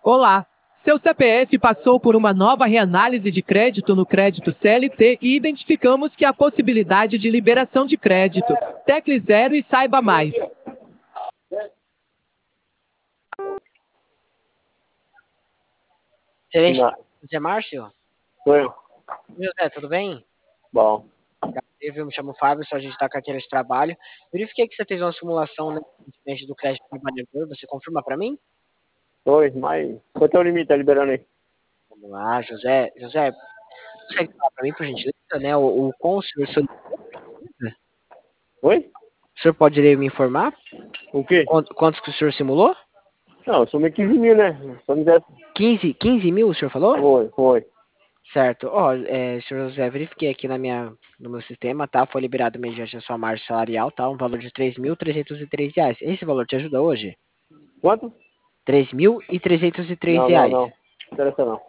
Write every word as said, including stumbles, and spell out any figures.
Olá! Seu C P F passou por uma nova reanálise de crédito no crédito C L T e identificamos que há possibilidade de liberação de crédito. Tecle zero e saiba mais. Gerente, Não, José Márcio? sou eu. José, tudo bem? Bom, Eu me chamo Fábio, sou agente da carteira de trabalho. Verifiquei que você fez uma simulação, né, recentemente do crédito trabalhador. Você confirma para mim? dois, mas quanto é o limite? Tá liberando aí? Vamos lá, José. José, consegue falar para mim, por gentileza, né? O, o qual o senhor solicita? Oi? O senhor pode me informar? O quê? Quanto- Quantos que o senhor simulou? Não, eu sou meio quinze mil, né? Só me der... quinze, quinze mil, o senhor falou? Foi, foi. Certo. Ó, é, senhor José, verifiquei aqui na minha, no meu sistema, tá? Foi liberado mediante a sua margem salarial, tá? Um valor de três mil trezentos e três reais. Esse valor te ajuda hoje? Quanto? Três mil e trezentos e três Não, não, reais. não. Não interessa não.